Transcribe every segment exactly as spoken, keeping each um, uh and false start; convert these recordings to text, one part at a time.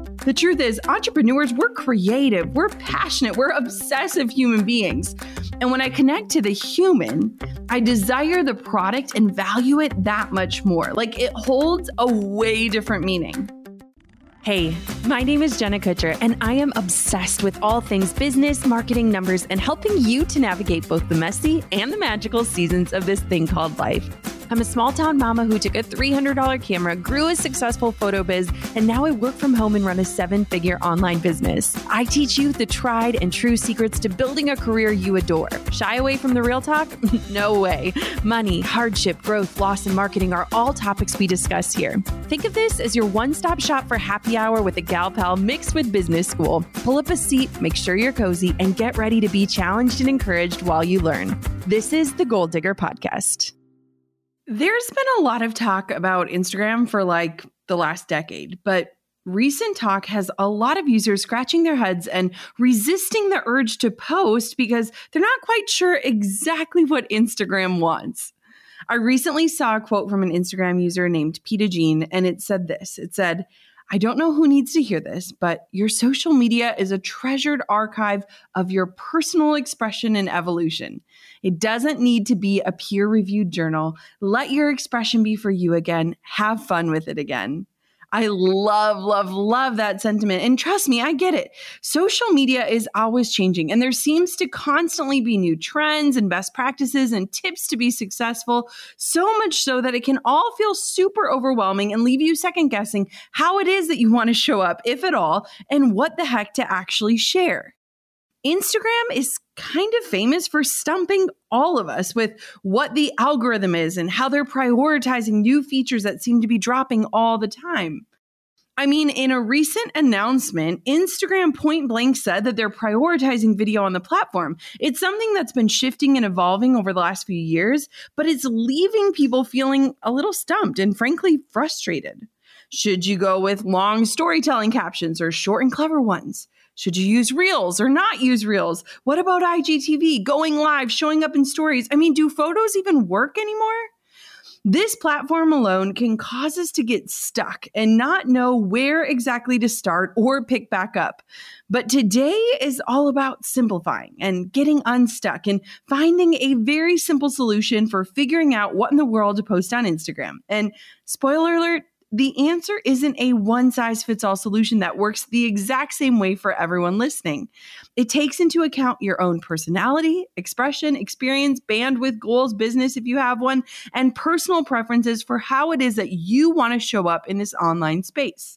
The truth is, entrepreneurs, we're creative, we're passionate, we're obsessive human beings. And when I connect to the human, I desire the product and value it that much more. Like it holds a way different meaning. Hey, my name is Jenna Kutcher, and I am obsessed with all things business, marketing, numbers, and helping you to navigate both the messy and the magical seasons of this thing called life. I'm a small town mama who took a three hundred dollars camera, grew a successful photo biz, and now I work from home and run a seven-figure online business. I teach you the tried and true secrets to building a career you adore. Shy away from the real talk? No way. Money, hardship, growth, loss, and marketing are all topics we discuss here. Think of this as your one-stop shop for happy hour with a gal pal mixed with business school. Pull up a seat, make sure you're cozy, and get ready to be challenged and encouraged while you learn. This is the Goal Digger Podcast. There's been a lot of talk about Instagram for like the last decade, but recent talk has a lot of users scratching their heads and resisting the urge to post because they're not quite sure exactly what Instagram wants. I recently saw a quote from an Instagram user named Peta Jean, and it said this. It said, "I don't know who needs to hear this, but your social media is a treasured archive of your personal expression and evolution. It doesn't need to be a peer-reviewed journal. Let your expression be for you again. Have fun with it again." I love, love, love that sentiment. And trust me, I get it. Social media is always changing, and there seems to constantly be new trends and best practices and tips to be successful, so much so that it can all feel super overwhelming and leave you second guessing how it is that you want to show up, if at all, and what the heck to actually share. Instagram is kind of famous for stumping all of us with what the algorithm is and how they're prioritizing new features that seem to be dropping all the time. I mean, in a recent announcement, Instagram point blank said that they're prioritizing video on the platform. It's something that's been shifting and evolving over the last few years, but it's leaving people feeling a little stumped and frankly frustrated. Should you go with long storytelling captions or short and clever ones? Should you use Reels or not use Reels? What about I G T V, going live, showing up in stories? I mean, do photos even work anymore? This platform alone can cause us to get stuck and not know where exactly to start or pick back up. But today is all about simplifying and getting unstuck and finding a very simple solution for figuring out what in the world to post on Instagram. And spoiler alert, the answer isn't a one-size-fits-all solution that works the exact same way for everyone listening. It takes into account your own personality, expression, experience, bandwidth, goals, business if you have one, and personal preferences for how it is that you want to show up in this online space.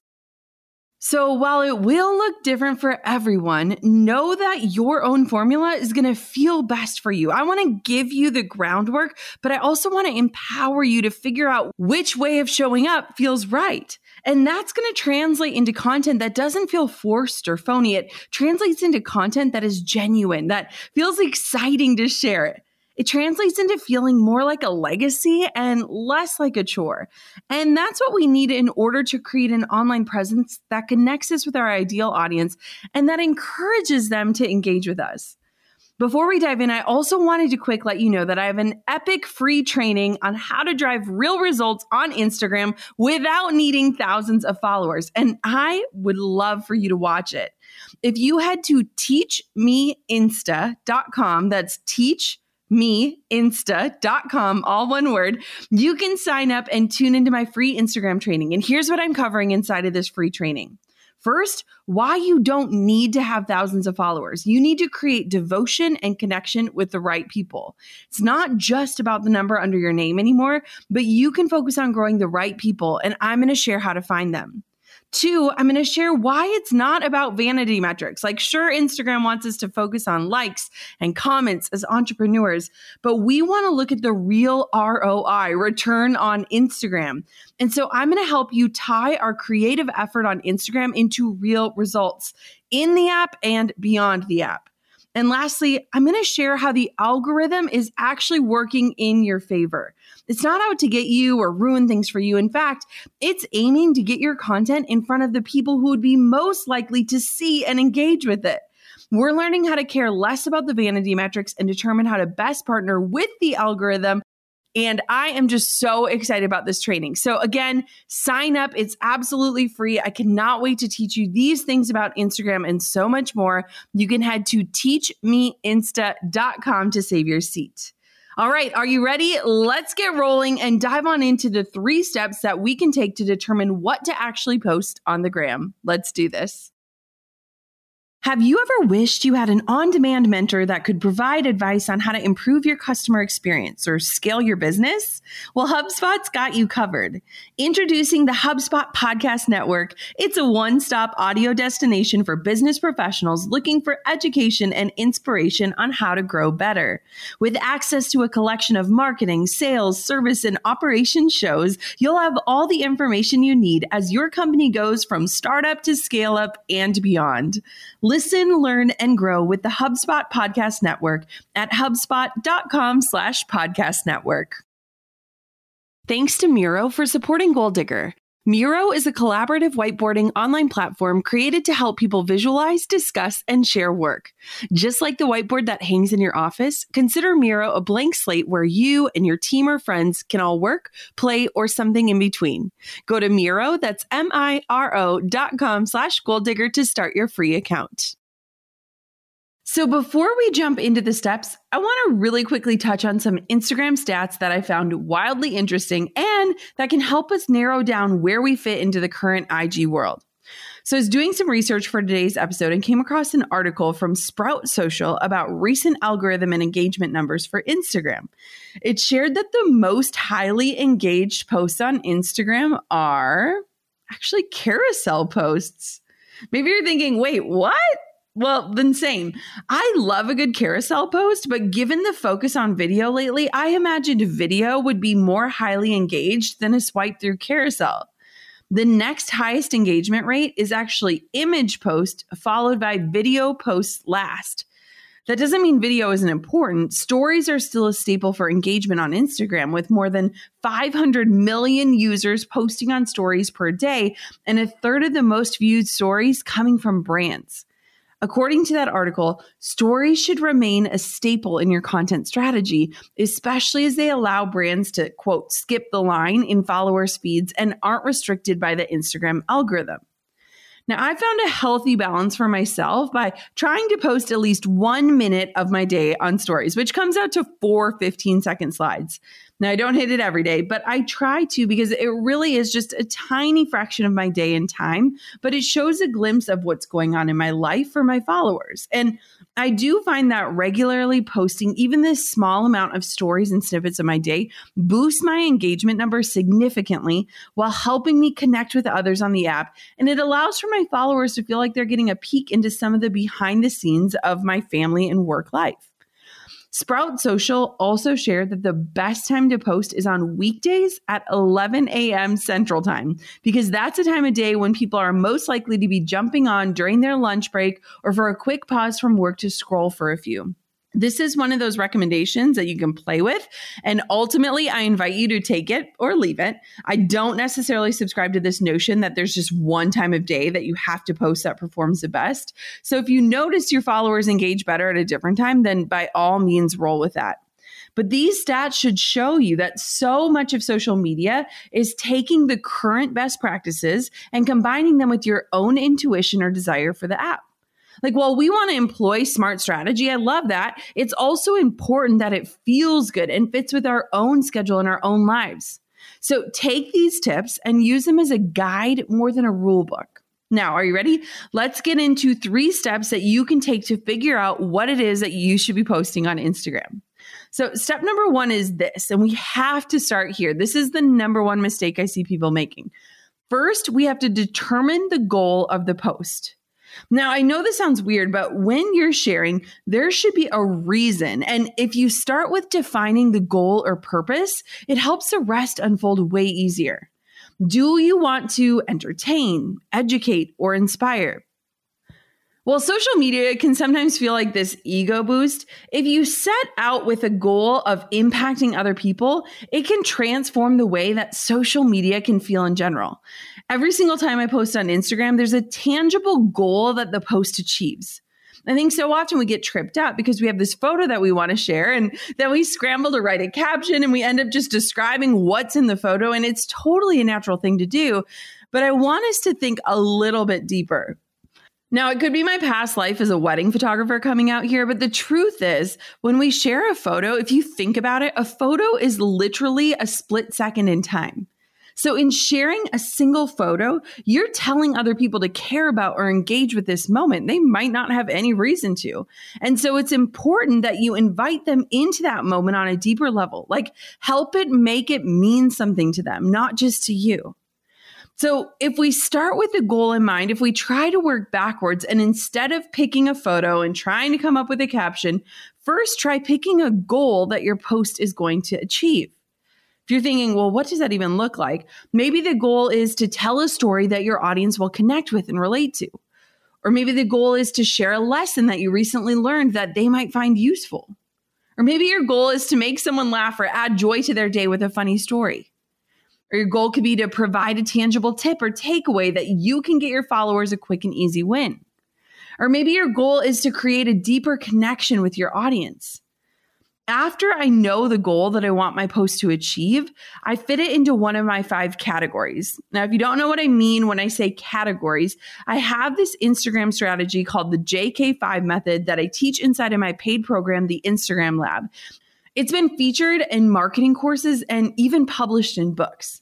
So while it will look different for everyone, know that your own formula is going to feel best for you. I want to give you the groundwork, but I also want to empower you to figure out which way of showing up feels right. And that's going to translate into content that doesn't feel forced or phony. It translates into content that is genuine, that feels exciting to share it. It translates into feeling more like a legacy and less like a chore. And that's what we need in order to create an online presence that connects us with our ideal audience and that encourages them to engage with us. Before we dive in, I also wanted to quick let you know that I have an epic free training on how to drive real results on Instagram without needing thousands of followers. And I would love for you to watch it. If you head to teach me insta dot com, that's teach me insta dot com, all one word, you can sign up and tune into my free Instagram training. And here's what I'm covering inside of this free training. First, why you don't need to have thousands of followers. You need to create devotion and connection with the right people. It's not just about the number under your name anymore, but you can focus on growing the right people, and I'm going to share how to find them. Two, I'm going to share why it's not about vanity metrics. Like, sure, Instagram wants us to focus on likes and comments as entrepreneurs, but we want to look at the real R O I, return on Instagram. And so I'm going to help you tie our creative effort on Instagram into real results in the app and beyond the app. And lastly, I'm going to share how the algorithm is actually working in your favor. It's not out to get you or ruin things for you. In fact, it's aiming to get your content in front of the people who would be most likely to see and engage with it. We're learning how to care less about the vanity metrics and determine how to best partner with the algorithm And I am just so excited about this training. So again, sign up. It's absolutely free. I cannot wait to teach you these things about Instagram and so much more. You can head to teach me insta dot com to save your seat. All right, are you ready? Let's get rolling and dive on into the three steps that we can take to determine what to actually post on the gram. Let's do this. Have you ever wished you had an on-demand mentor that could provide advice on how to improve your customer experience or scale your business? Well, HubSpot's got you covered. Introducing the HubSpot Podcast Network. It's a one-stop audio destination for business professionals looking for education and inspiration on how to grow better. With access to a collection of marketing, sales, service, and operations shows, you'll have all the information you need as your company goes from startup to scale up and beyond. Listen, learn, and grow with the HubSpot Podcast Network at HubSpot.com slash podcast network. Thanks to Miro for supporting Goal Digger. Miro is a collaborative whiteboarding online platform created to help people visualize, discuss, and share work. Just like the whiteboard that hangs in your office, consider Miro a blank slate where you and your team or friends can all work, play, or something in between. Go to Miro, that's M I R O dot com slash Goal Digger to start your free account. So before we jump into the steps, I want to really quickly touch on some Instagram stats that I found wildly interesting and that can help us narrow down where we fit into the current I G world. So I was doing some research for today's episode and came across an article from Sprout Social about recent algorithm and engagement numbers for Instagram. It shared that the most highly engaged posts on Instagram are actually carousel posts. Maybe you're thinking, wait, what? Well, then same. I love a good carousel post, but given the focus on video lately, I imagined video would be more highly engaged than a swipe through carousel. The next highest engagement rate is actually image post, followed by video posts last. That doesn't mean video isn't important. Stories are still a staple for engagement on Instagram, with more than five hundred million users posting on stories per day, and a third of the most viewed stories coming from brands. According to that article, stories should remain a staple in your content strategy, especially as they allow brands to, quote, skip the line in followers' feeds and aren't restricted by the Instagram algorithm. Now, I found a healthy balance for myself by trying to post at least one minute of my day on stories, which comes out to four fifteen-second slides. Now, I don't hit it every day, but I try to because it really is just a tiny fraction of my day and time, but it shows a glimpse of what's going on in my life for my followers. And I do find that regularly posting even this small amount of stories and snippets of my day boosts my engagement numbers significantly while helping me connect with others on the app. And it allows for my followers to feel like they're getting a peek into some of the behind the scenes of my family and work life. Sprout Social also shared that the best time to post is on weekdays at eleven a.m. Central Time, because that's a time of day when people are most likely to be jumping on during their lunch break or for a quick pause from work to scroll for a few. This is one of those recommendations that you can play with, and ultimately I invite you to take it or leave it. I don't necessarily subscribe to this notion that there's just one time of day that you have to post that performs the best. So if you notice your followers engage better at a different time, then by all means roll with that. But these stats should show you that so much of social media is taking the current best practices and combining them with your own intuition or desire for the app. Like, while we want to employ smart strategy, I love that. It's also important that it feels good and fits with our own schedule and our own lives. So take these tips and use them as a guide more than a rule book. Now, are you ready? Let's get into three steps that you can take to figure out what it is that you should be posting on Instagram. So step number one is this, and we have to start here. This is the number one mistake I see people making. First, we have to determine the goal of the post. Now, I know this sounds weird, but when you're sharing, there should be a reason. And if you start with defining the goal or purpose, it helps the rest unfold way easier. Do you want to entertain, educate, or inspire? While social media can sometimes feel like this ego boost, if you set out with a goal of impacting other people, it can transform the way that social media can feel in general. Every single time I post on Instagram, there's a tangible goal that the post achieves. I think so often we get tripped up because we have this photo that we want to share and then we scramble to write a caption and we end up just describing what's in the photo. And it's totally a natural thing to do. But I want us to think a little bit deeper. Now, it could be my past life as a wedding photographer coming out here, but the truth is, when we share a photo, if you think about it, a photo is literally a split second in time. So in sharing a single photo, you're telling other people to care about or engage with this moment. They might not have any reason to. And so it's important that you invite them into that moment on a deeper level, like help it make it mean something to them, not just to you. So if we start with the goal in mind, if we try to work backwards and instead of picking a photo and trying to come up with a caption, first try picking a goal that your post is going to achieve. If you're thinking, well, what does that even look like? Maybe the goal is to tell a story that your audience will connect with and relate to. Or maybe the goal is to share a lesson that you recently learned that they might find useful. Or maybe your goal is to make someone laugh or add joy to their day with a funny story. Or your goal could be to provide a tangible tip or takeaway that you can get your followers a quick and easy win. Or maybe your goal is to create a deeper connection with your audience. After I know the goal that I want my post to achieve, I fit it into one of my five categories. Now, if you don't know what I mean when I say categories, I have this Instagram strategy called the J K five method that I teach inside of my paid program, the Instagram Lab. It's been featured in marketing courses and even published in books.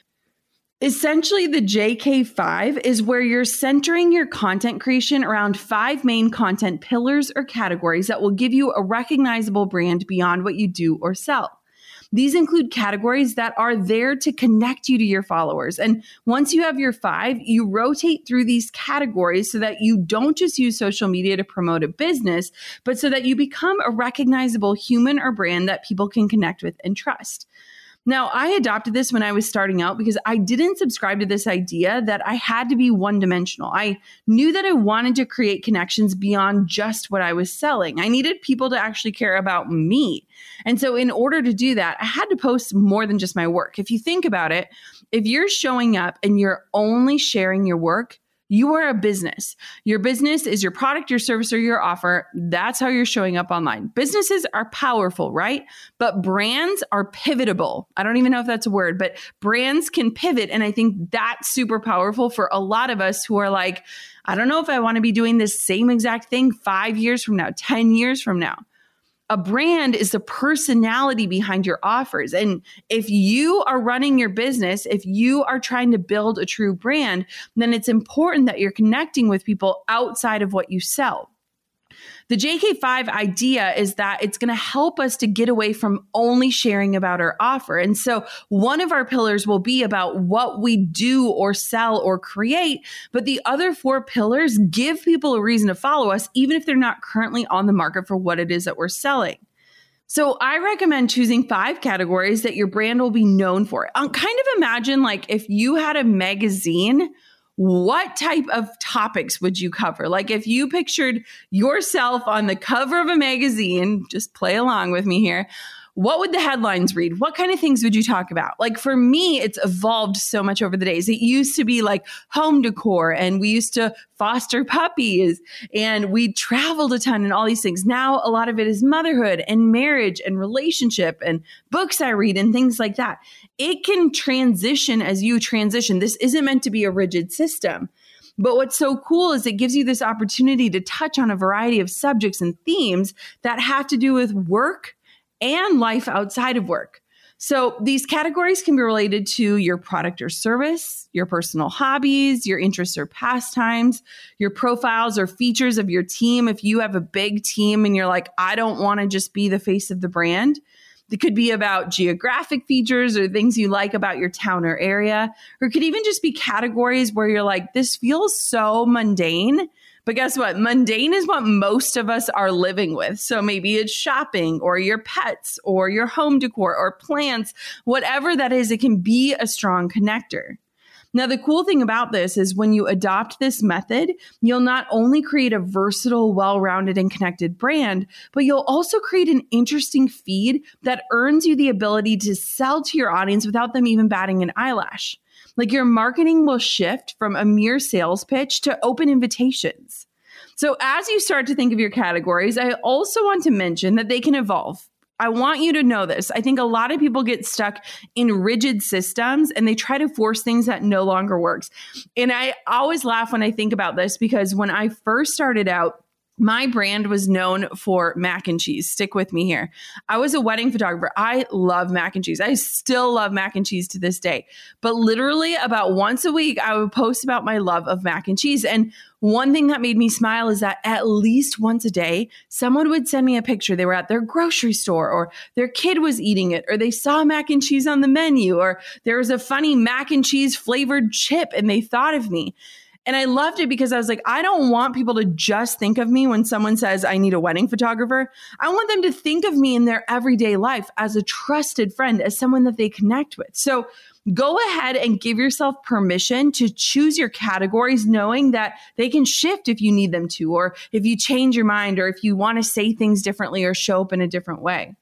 Essentially, the J K five is where you're centering your content creation around five main content pillars or categories that will give you a recognizable brand beyond what you do or sell. These include categories that are there to connect you to your followers. And once you have your five, you rotate through these categories so that you don't just use social media to promote a business, but so that you become a recognizable human or brand that people can connect with and trust. Now, I adopted this when I was starting out because I didn't subscribe to this idea that I had to be one-dimensional. I knew that I wanted to create connections beyond just what I was selling. I needed people to actually care about me. And so in order to do that, I had to post more than just my work. If you think about it, if you're showing up and you're only sharing your work, you are a business. Your business is your product, your service, or your offer. That's how you're showing up online. Businesses are powerful, right? But brands are pivotable. I don't even know if that's a word, but brands can pivot. And I think that's super powerful for a lot of us who are like, I don't know if I want to be doing this same exact thing five years from now, ten years from now. A brand is the personality behind your offers. And if you are running your business, if you are trying to build a true brand, then it's important that you're connecting with people outside of what you sell. The J K five idea is that it's going to help us to get away from only sharing about our offer. And so one of our pillars will be about what we do or sell or create, but the other four pillars give people a reason to follow us, even if they're not currently on the market for what it is that we're selling. So I recommend choosing five categories that your brand will be known for. Um, kind of imagine like if you had a magazine, what type of topics would you cover? Like if you pictured yourself on the cover of a magazine, just play along with me here. What would the headlines read? What kind of things would you talk about? Like for me, it's evolved so much over the days. It used to be like home decor and we used to foster puppies and we traveled a ton and all these things. Now, a lot of it is motherhood and marriage and relationship and books I read and things like that. It can transition as you transition. This isn't meant to be a rigid system. But what's so cool is it gives you this opportunity to touch on a variety of subjects and themes that have to do with work and life outside of work. So these categories can be related to your product or service, your personal hobbies, your interests or pastimes, your profiles or features of your team. If you have a big team and you're like, I don't want to just be the face of the brand. It could be about geographic features or things you like about your town or area. Or it could even just be categories where you're like, this feels so mundane. But guess what? Mundane is what most of us are living with. So maybe it's shopping or your pets or your home decor or plants, whatever that is, it can be a strong connector. Now, the cool thing about this is when you adopt this method, you'll not only create a versatile, well-rounded, and connected brand, but you'll also create an interesting feed that earns you the ability to sell to your audience without them even batting an eyelash. Like your marketing will shift from a mere sales pitch to open invitations. So as you start to think of your categories, I also want to mention that they can evolve. I want you to know this. I think a lot of people get stuck in rigid systems and they try to force things that no longer works. And I always laugh when I think about this because when I first started out, my brand was known for mac and cheese. Stick with me here. I was a wedding photographer. I love mac and cheese. I still love mac and cheese to this day. But literally about once a week, I would post about my love of mac and cheese. And one thing that made me smile is that at least once a day, someone would send me a picture. They were at their grocery store or their kid was eating it or they saw mac and cheese on the menu or there was a funny mac and cheese flavored chip and they thought of me. And I loved it because I was like, I don't want people to just think of me when someone says I need a wedding photographer. I want them to think of me in their everyday life as a trusted friend, as someone that they connect with. So go ahead and give yourself permission to choose your categories, knowing that they can shift if you need them to, or if you change your mind, or if you want to say things differently or show up in a different way.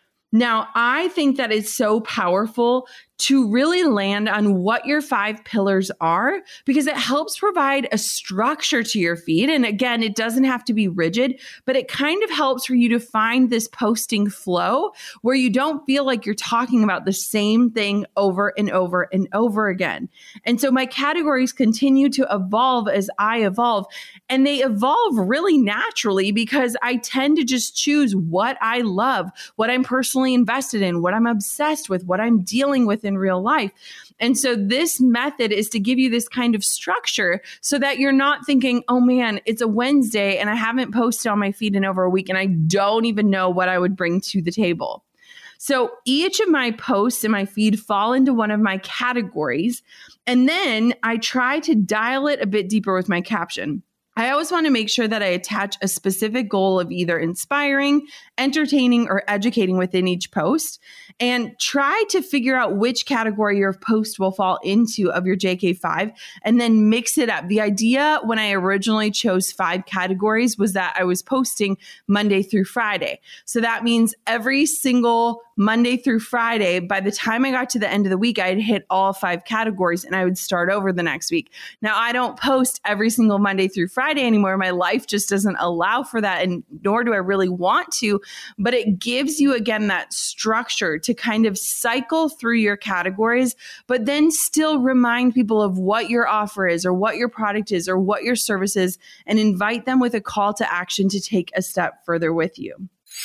Now, I think that it's so powerful to really land on what your five pillars are because it helps provide a structure to your feed. And again, it doesn't have to be rigid, but it kind of helps for you to find this posting flow where you don't feel like you're talking about the same thing over and over and over again. And so my categories continue to evolve as I evolve, and they evolve really naturally because I tend to just choose what I love, what I'm personally invested in, what I'm obsessed with, what I'm dealing with in real life. And so this method is to give you this kind of structure so that you're not thinking, oh man, it's a Wednesday and I haven't posted on my feed in over a week and I don't even know what I would bring to the table. So each of my posts in my feed fall into one of my categories. And then I try to dial it a bit deeper with my caption. I always want to make sure that I attach a specific goal of either inspiring, entertaining, or educating within each post, and try to figure out which category your post will fall into of your J K five, and then mix it up. The idea when I originally chose five categories was that I was posting Monday through Friday. So that means every single Monday through Friday, by the time I got to the end of the week, I had hit all five categories and I would start over the next week. Now, I don't post every single Monday through Friday anymore. My life just doesn't allow for that, and nor do I really want to, but it gives you, again, that structure to kind of cycle through your categories, but then still remind people of what your offer is or what your product is or what your service is, and invite them with a call to action to take a step further with you.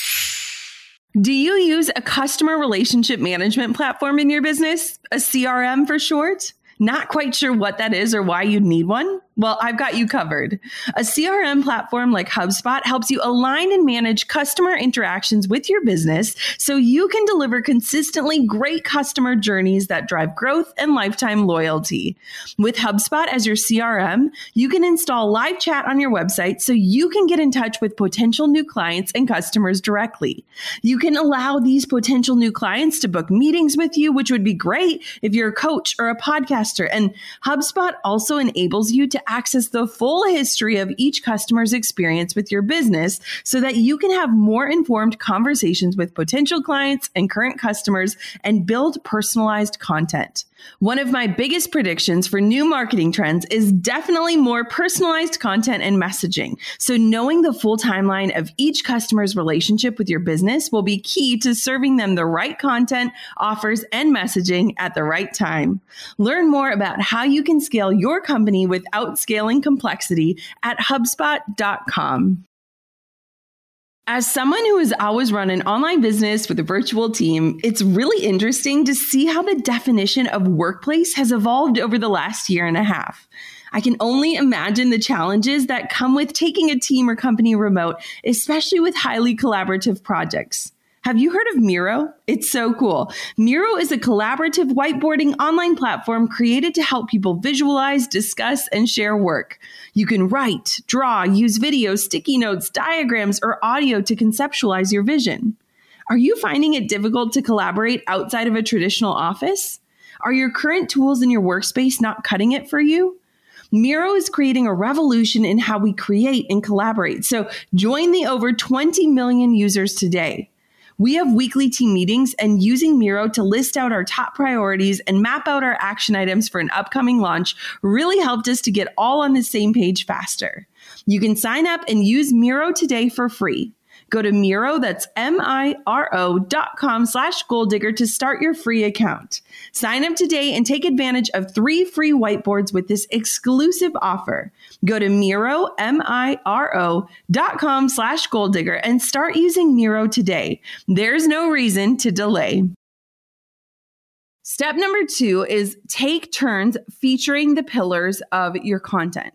Do you use a customer relationship management platform in your business? A C R M for short? Not quite sure what that is or why you'd need one? Well, I've got you covered. A C R M platform like HubSpot helps you align and manage customer interactions with your business so you can deliver consistently great customer journeys that drive growth and lifetime loyalty. With HubSpot as your C R M, you can install live chat on your website so you can get in touch with potential new clients and customers directly. You can allow these potential new clients to book meetings with you, which would be great if you're a coach or a podcaster. And HubSpot also enables you to access the full history of each customer's experience with your business so that you can have more informed conversations with potential clients and current customers and build personalized content. One of my biggest predictions for new marketing trends is definitely more personalized content and messaging. So knowing the full timeline of each customer's relationship with your business will be key to serving them the right content, offers, and messaging at the right time. Learn more about how you can scale your company without scaling complexity at HubSpot dot com. As someone who has always run an online business with a virtual team, it's really interesting to see how the definition of workplace has evolved over the last year and a half. I can only imagine the challenges that come with taking a team or company remote, especially with highly collaborative projects. Have you heard of Miro? It's so cool. Miro is a collaborative whiteboarding online platform created to help people visualize, discuss, and share work. You can write, draw, use video, sticky notes, diagrams, or audio to conceptualize your vision. Are you finding it difficult to collaborate outside of a traditional office? Are your current tools in your workspace not cutting it for you? Miro is creating a revolution in how we create and collaborate. So join the over twenty million users today. We have weekly team meetings, and using Miro to list out our top priorities and map out our action items for an upcoming launch really helped us to get all on the same page faster. You can sign up and use Miro today for free. Go to Miro, that's M-I-R-O dot com slash goal digger to start your free account. Sign up today and take advantage of three free whiteboards with this exclusive offer. Go to Miro, M-I-R-O dot com slash goal digger and start using Miro today. There's no reason to delay. Step number two is take turns featuring the pillars of your content.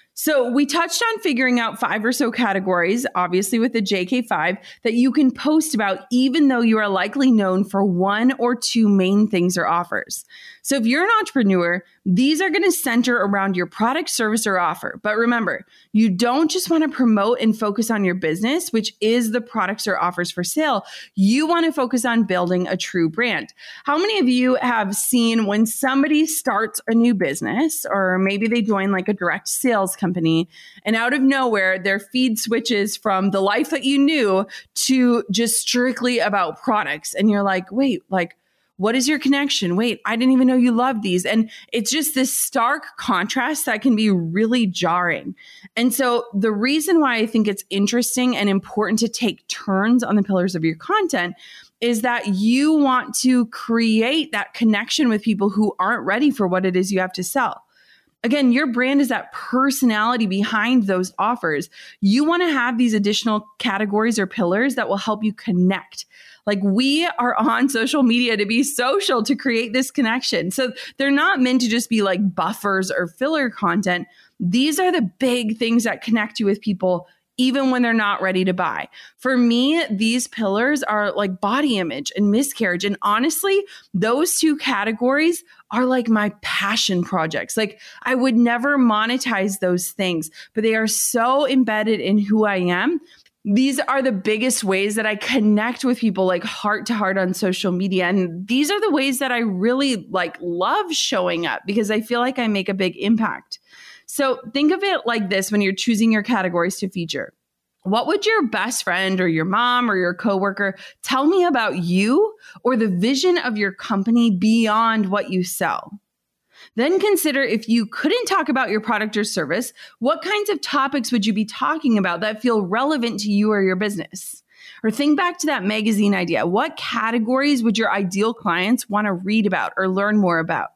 So we touched on figuring out five or so categories, obviously with the J K five, that you can post about even though you are likely known for one or two main things or offers. So if you're an entrepreneur, these are going to center around your product, service, or offer. But remember, you don't just want to promote and focus on your business, which is the products or offers for sale. You want to focus on building a true brand. How many of you have seen when somebody starts a new business, or maybe they join like a direct sales company, and out of nowhere, their feed switches from the life that you knew to just strictly about products. And you're like, wait, like, what is your connection? Wait, I didn't even know you loved these. And it's just this stark contrast that can be really jarring. And so the reason why I think it's interesting and important to take turns on the pillars of your content is that you want to create that connection with people who aren't ready for what it is you have to sell. Again, your brand is that personality behind those offers. You want to have these additional categories or pillars that will help you connect. Like, we are on social media to be social, to create this connection. So they're not meant to just be like buffers or filler content. These are the big things that connect you with people even when they're not ready to buy. For me, these pillars are like body image and miscarriage. And honestly, those two categories are like my passion projects. Like, I would never monetize those things, but they are so embedded in who I am. These are the biggest ways that I connect with people, like heart to heart on social media. And these are the ways that I really like love showing up because I feel like I make a big impact. So think of it like this when you're choosing your categories to feature. What would your best friend or your mom or your coworker tell me about you or the vision of your company beyond what you sell? Then consider, if you couldn't talk about your product or service, what kinds of topics would you be talking about that feel relevant to you or your business? Or think back to that magazine idea. What categories would your ideal clients want to read about or learn more about?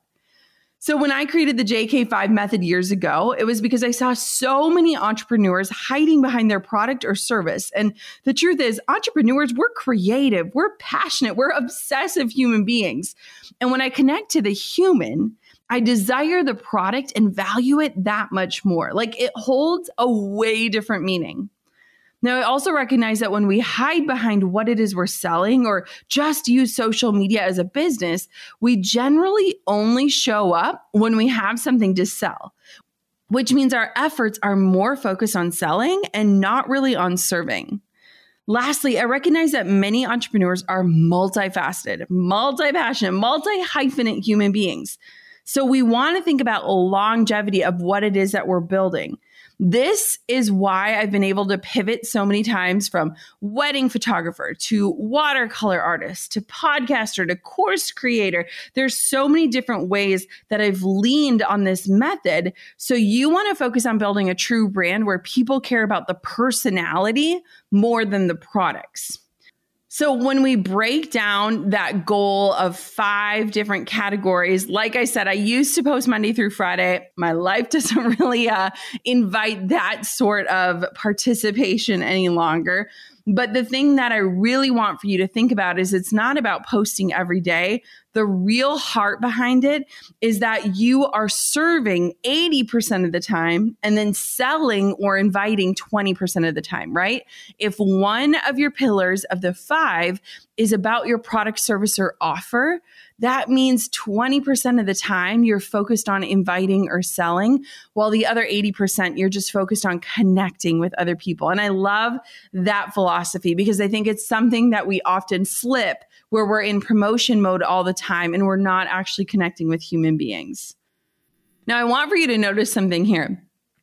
So when I created the J K five method years ago, it was because I saw so many entrepreneurs hiding behind their product or service. And the truth is, entrepreneurs, we're creative, we're passionate, we're obsessive human beings. And when I connect to the human, I desire the product and value it that much more. Like, it holds a way different meaning. Now, I also recognize that when we hide behind what it is we're selling or just use social media as a business, we generally only show up when we have something to sell, which means our efforts are more focused on selling and not really on serving. Lastly, I recognize that many entrepreneurs are multifaceted, multi-passionate, multi-hyphenate human beings. So we want to think about longevity of what it is that we're building. This is why I've been able to pivot so many times from wedding photographer to watercolor artist to podcaster to course creator. There's so many different ways that I've leaned on this method. So you want to focus on building a true brand where people care about the personality more than the products. So when we break down that goal of five different categories, like I said, I used to post Monday through Friday. My life doesn't really uh, invite that sort of participation any longer. But the thing that I really want for you to think about is it's not about posting every day. The real heart behind it is that you are serving eighty percent of the time and then selling or inviting twenty percent of the time, right? If one of your pillars of the five is about your product, service, or offer, that means twenty percent of the time you're focused on inviting or selling, while the other eighty percent you're just focused on connecting with other people. And I love that philosophy because I think it's something that we often slip where we're in promotion mode all the time and we're not actually connecting with human beings. Now, I want for you to notice something here.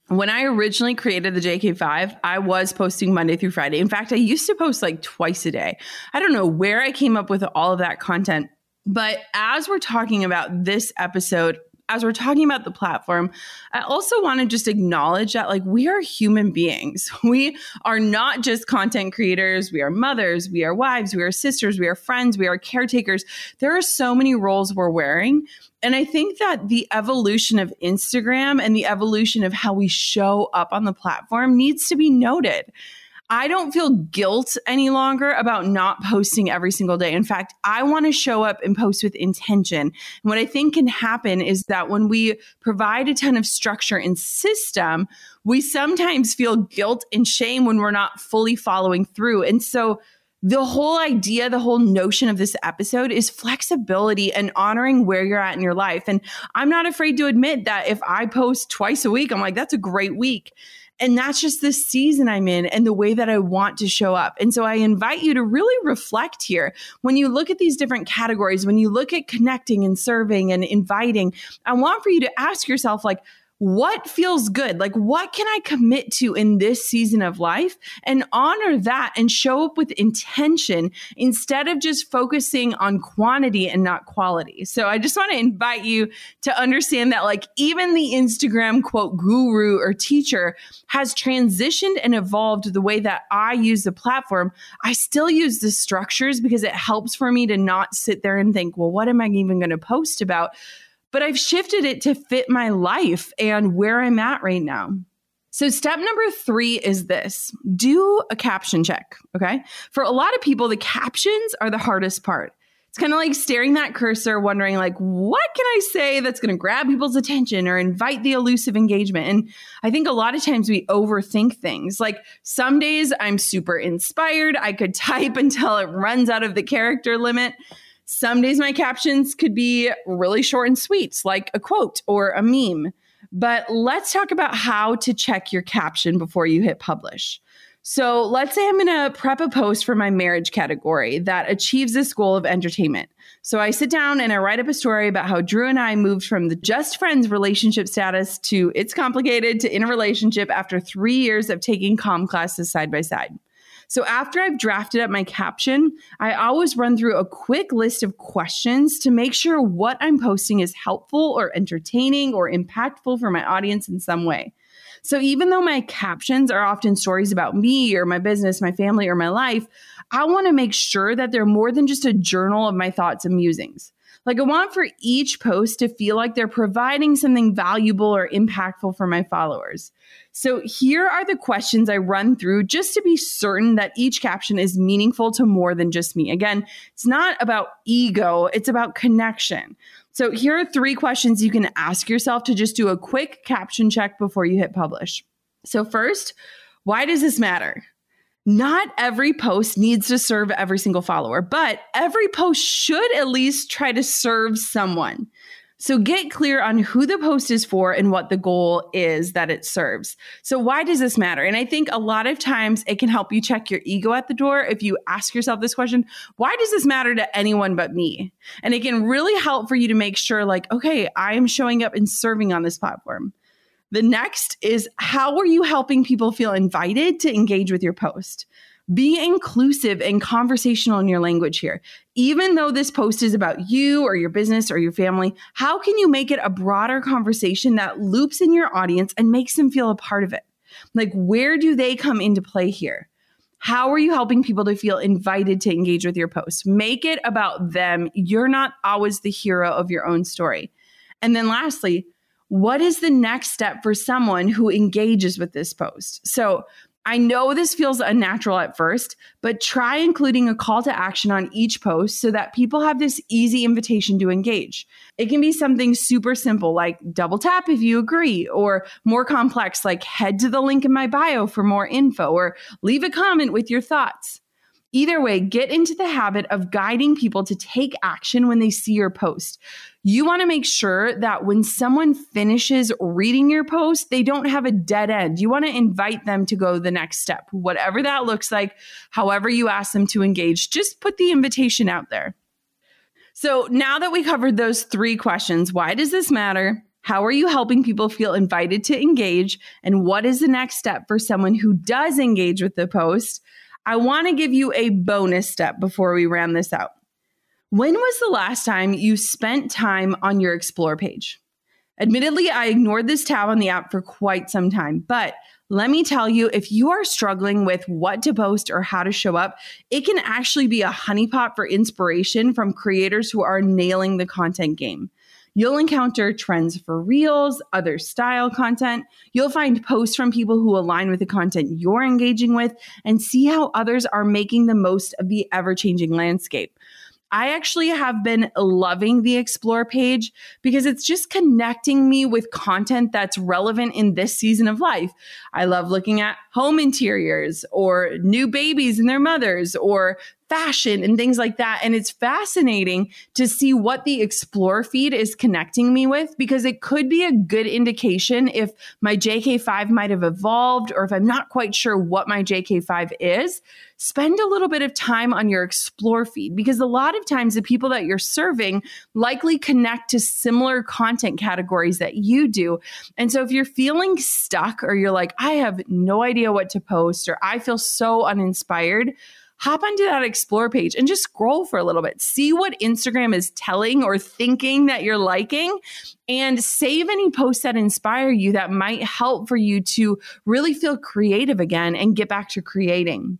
When I originally created the J K five, I was posting Monday through Friday. In fact, I used to post like twice a day. I don't know where I came up with all of that content. But as we're talking about this episode, as we're talking about the platform, I also want to just acknowledge that like we are human beings. We are not just content creators. We are mothers, we are wives, we are sisters, we are friends, we are caretakers. There are so many roles we're wearing. And I think that the evolution of Instagram and the evolution of how we show up on the platform needs to be noted. I don't feel guilt any longer about not posting every single day. In fact, I want to show up and post with intention. And what I think can happen is that when we provide a ton of structure and system, we sometimes feel guilt and shame when we're not fully following through. And so the whole idea, the whole notion of this episode is flexibility and honoring where you're at in your life. And I'm not afraid to admit that if I post twice a week, I'm like, that's a great week. And that's just the season I'm in and the way that I want to show up. And so I invite you to really reflect here. When you look at these different categories, when you look at connecting and serving and inviting, I want for you to ask yourself, like, what feels good? Like, what can I commit to in this season of life and honor that and show up with intention instead of just focusing on quantity and not quality? So I just want to invite you to understand that, like, even the Instagram quote guru or teacher has transitioned and evolved the way that I use the platform. I still use the structures because it helps for me to not sit there and think, well, what am I even going to post about? But I've shifted it to fit my life and where I'm at right now. So step number three is this: do a caption check, okay? For a lot of people, the captions are the hardest part. It's kind of like staring that cursor, wondering like, what can I say that's going to grab people's attention or invite the elusive engagement? And I think a lot of times we overthink things. Like some days I'm super inspired. I could type until it runs out of the character limit. Some days my captions could be really short and sweet, like a quote or a meme. But let's talk about how to check your caption before you hit publish. So let's say I'm going to prep a post for my marriage category that achieves this goal of entertainment. So I sit down and I write up a story about how Drew and I moved from the just friends relationship status to it's complicated to in a relationship after three years of taking comm classes side by side. So after I've drafted up my caption, I always run through a quick list of questions to make sure what I'm posting is helpful or entertaining or impactful for my audience in some way. So even though my captions are often stories about me or my business, my family, or my life, I want to make sure that they're more than just a journal of my thoughts and musings. Like I want for each post to feel like they're providing something valuable or impactful for my followers. So here are the questions I run through just to be certain that each caption is meaningful to more than just me. Again, it's not about ego, it's about connection. So here are three questions you can ask yourself to just do a quick caption check before you hit publish. So first, why does this matter? Not every post needs to serve every single follower, but every post should at least try to serve someone. So get clear on who the post is for and what the goal is that it serves. So why does this matter? And I think a lot of times it can help you check your ego at the door if you ask yourself this question: why does this matter to anyone but me? And it can really help for you to make sure like, okay, I am showing up and serving on this platform. The next is, how are you helping people feel invited to engage with your post? Be inclusive and conversational in your language here. Even though this post is about you or your business or your family, how can you make it a broader conversation that loops in your audience and makes them feel a part of it? Like, where do they come into play here? How are you helping people to feel invited to engage with your post? Make it about them. You're not always the hero of your own story. And then lastly, what is the next step for someone who engages with this post? So I know this feels unnatural at first, but try including a call to action on each post so that people have this easy invitation to engage. It can be something super simple like double tap if you agree, or more complex like head to the link in my bio for more info, or leave a comment with your thoughts. Either way, get into the habit of guiding people to take action when they see your post. You want to make sure that when someone finishes reading your post, they don't have a dead end. You want to invite them to go the next step, whatever that looks like, however you ask them to engage. Just put the invitation out there. So now that we covered those three questions, why does this matter? How are you helping people feel invited to engage? And what is the next step for someone who does engage with the post? I want to give you a bonus step before we round this out. When was the last time you spent time on your Explore page? Admittedly, I ignored this tab on the app for quite some time, but let me tell you, if you are struggling with what to post or how to show up, it can actually be a honeypot for inspiration from creators who are nailing the content game. You'll encounter trends for reels, other style content. You'll find posts from people who align with the content you're engaging with and see how others are making the most of the ever-changing landscape. I actually have been loving the Explore page because it's just connecting me with content that's relevant in this season of life. I love looking at home interiors or new babies and their mothers or fashion and things like that. And it's fascinating to see what the Explore feed is connecting me with, because it could be a good indication if my J K five might have evolved, or if I'm not quite sure what my J K five is. Spend a little bit of time on your Explore feed, because a lot of times the people that you're serving likely connect to similar content categories that you do. And so if you're feeling stuck, or you're like, I have no idea what to post, or I feel so uninspired, hop onto that Explore page and just scroll for a little bit. See what Instagram is telling or thinking that you're liking, and save any posts that inspire you that might help for you to really feel creative again and get back to creating.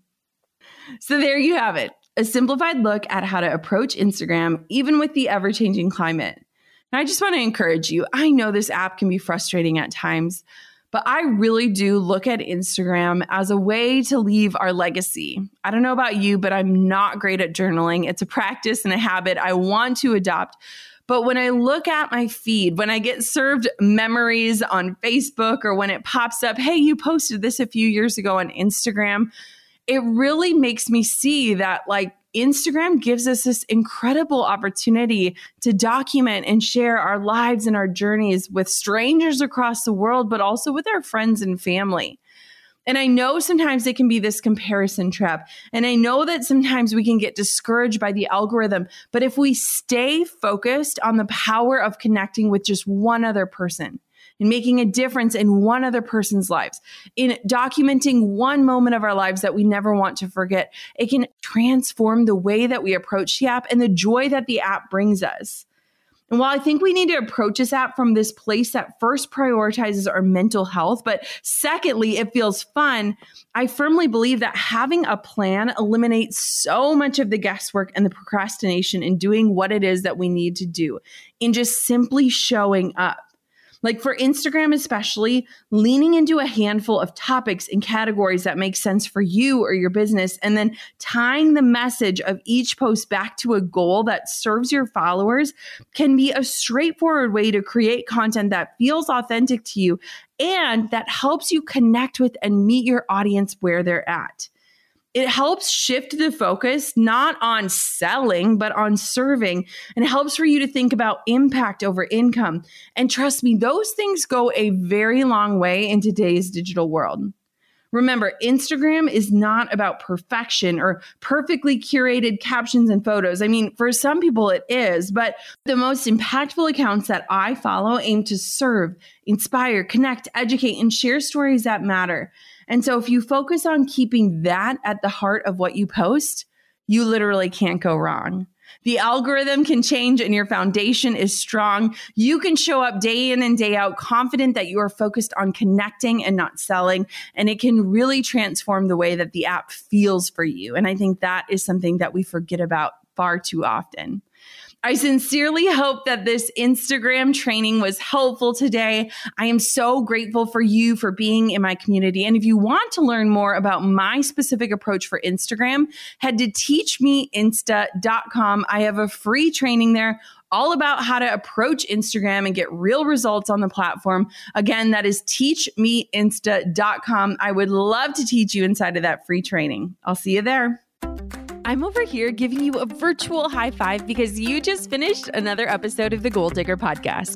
So there you have it, a simplified look at how to approach Instagram, even with the ever-changing climate. And I just want to encourage you. I know this app can be frustrating at times, but I really do look at Instagram as a way to leave our legacy. I don't know about you, but I'm not great at journaling. It's a practice and a habit I want to adopt. But when I look at my feed, when I get served memories on Facebook, or when it pops up, hey, you posted this a few years ago on Instagram, it really makes me see that, like, Instagram gives us this incredible opportunity to document and share our lives and our journeys with strangers across the world, but also with our friends and family. And I know sometimes it can be this comparison trap. And I know that sometimes we can get discouraged by the algorithm. But if we stay focused on the power of connecting with just one other person, in making a difference in one other person's lives, in documenting one moment of our lives that we never want to forget, it can transform the way that we approach the app and the joy that the app brings us. And while I think we need to approach this app from this place that first prioritizes our mental health, but secondly, it feels fun, I firmly believe that having a plan eliminates so much of the guesswork and the procrastination in doing what it is that we need to do, in just simply showing up. Like for Instagram especially, leaning into a handful of topics and categories that make sense for you or your business, and then tying the message of each post back to a goal that serves your followers can be a straightforward way to create content that feels authentic to you and that helps you connect with and meet your audience where they're at. It helps shift the focus not on selling, but on serving, and it helps for you to think about impact over income. And trust me, those things go a very long way in today's digital world. Remember, Instagram is not about perfection or perfectly curated captions and photos. I mean, for some people it is, but the most impactful accounts that I follow aim to serve, inspire, connect, educate, and share stories that matter. And so if you focus on keeping that at the heart of what you post, you literally can't go wrong. The algorithm can change and your foundation is strong. You can show up day in and day out confident that you are focused on connecting and not selling, and it can really transform the way that the app feels for you. And I think that is something that we forget about far too often. I sincerely hope that this Instagram training was helpful today. I am so grateful for you for being in my community. And if you want to learn more about my specific approach for Instagram, head to teach me insta dot com. I have a free training there all about how to approach Instagram and get real results on the platform. Again, that is teach me insta dot com. I would love to teach you inside of that free training. I'll see you there. I'm over here giving you a virtual high five because you just finished another episode of the Goal Digger Podcast.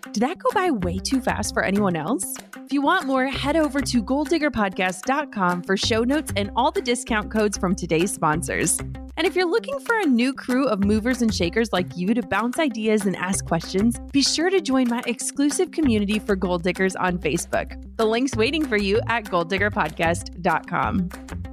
Did that go by way too fast for anyone else? If you want more, head over to goal digger podcast dot com for show notes and all the discount codes from today's sponsors. And if you're looking for a new crew of movers and shakers like you to bounce ideas and ask questions, be sure to join my exclusive community for Goal Diggers on Facebook. The link's waiting for you at goal digger podcast dot com.